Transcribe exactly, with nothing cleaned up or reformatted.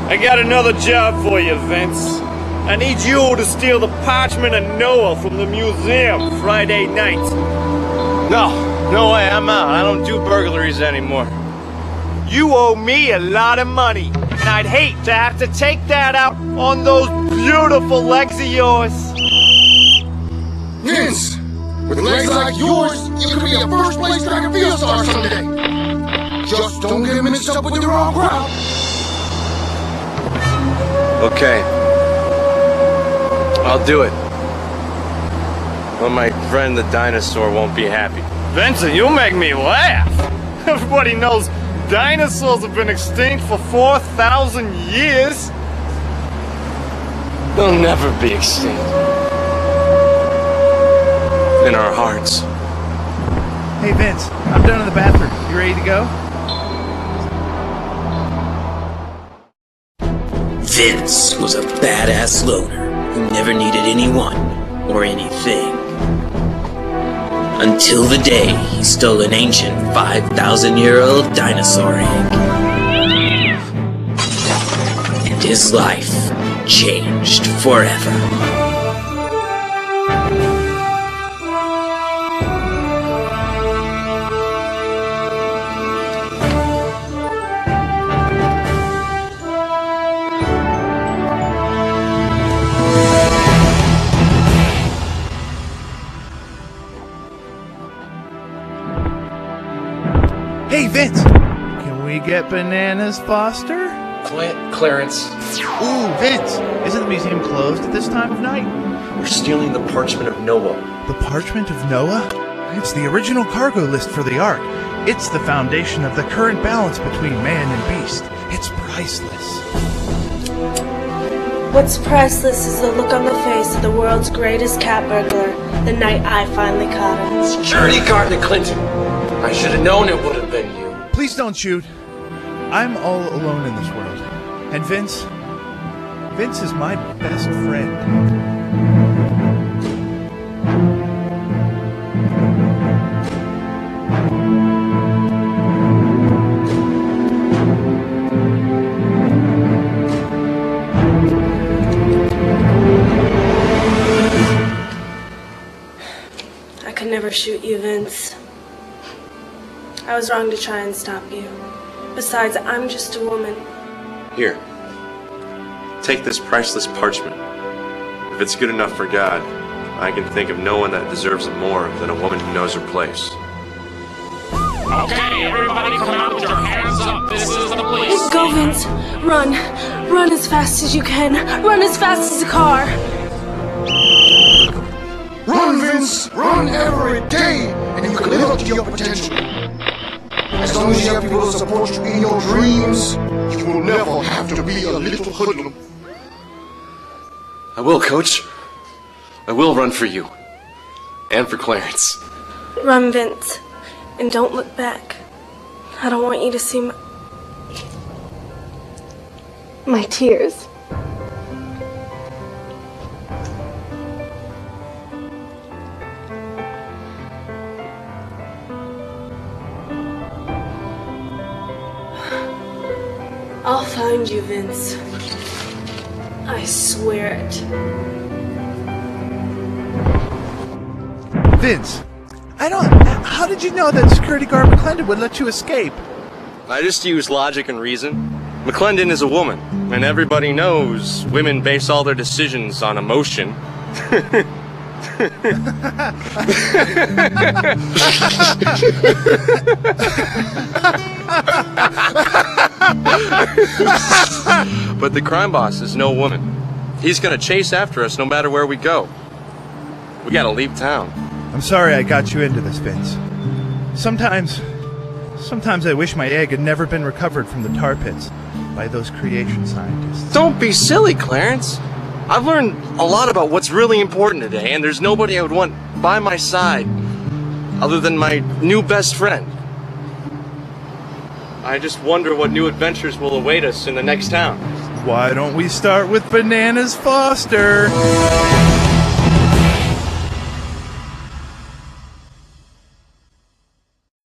I got another job for you, Vince. I need you to steal the Parchment of Noah from the museum Friday night. No, no way, I'm out. I don't do burglaries anymore. You owe me a lot of money, and I'd hate to have to take that out on those beautiful legs of yours. Vince, with legs like yours, you could be a first-place track and field star someday. Just don't get mixed up with the wrong crowd. Okay. I'll do it. Well, my friend the dinosaur won't be happy. Vincent, you make me laugh. Everybody knows dinosaurs have been extinct for four thousand years. They'll never be extinct. In our hearts. Hey Vince, I'm done in the bathroom. You ready to go? Vince was a badass loner who never needed anyone or anything. Until the day he stole an ancient five thousand year old dinosaur egg. And his life changed forever. Hey Vince, can we get bananas, Foster? Cl Clarence. Ooh, Vince, isn't the museum closed at this time of night? We're stealing the Parchment of Noah. The Parchment of Noah? It's the original cargo list for the Ark. It's the foundation of the current balance between man and beast. It's priceless. What's priceless is the look on the face of the world's greatest cat burglar the night I finally caught him. Security guard to Clinton. I should have known it would have been you. Please don't shoot. I'm all alone in this world. And Vince... Vince is my best friend. I could never shoot you, Vince. I was wrong to try and stop you. Besides, I'm just a woman. Here. Take this priceless parchment. If it's good enough for God, I can think of no one that deserves it more than a woman who knows her place. Okay, everybody come out with your hands up. This is the police. Go, Vince. Run. Run as fast as you can. Run as fast as a car. Run, Vince! Run every day, and you can live up to your potential. As long as you have people to support you in your dreams, you will never have to be a little hoodlum. I will, Coach. I will run for you. And for Clarence. Run, Vince. And don't look back. I don't want you to see my... my tears. I'll find you, Vince. I swear it. Vince, I don't... How did you know that security guard McClendon would let you escape? I just use logic and reason. McClendon is a woman, and everybody knows women base all their decisions on emotion. But the crime boss is no woman. He's gonna chase after us no matter where we go. We gotta leave town. I'm sorry I got you into this, Vince. Sometimes... Sometimes I wish my egg had never been recovered from the tar pits by those creation scientists. Don't be silly, Clarence. I've learned a lot about what's really important today, and there's nobody I would want by my side other than my new best friend. I just wonder what new adventures will await us in the next town. Why don't we start with Bananas Foster?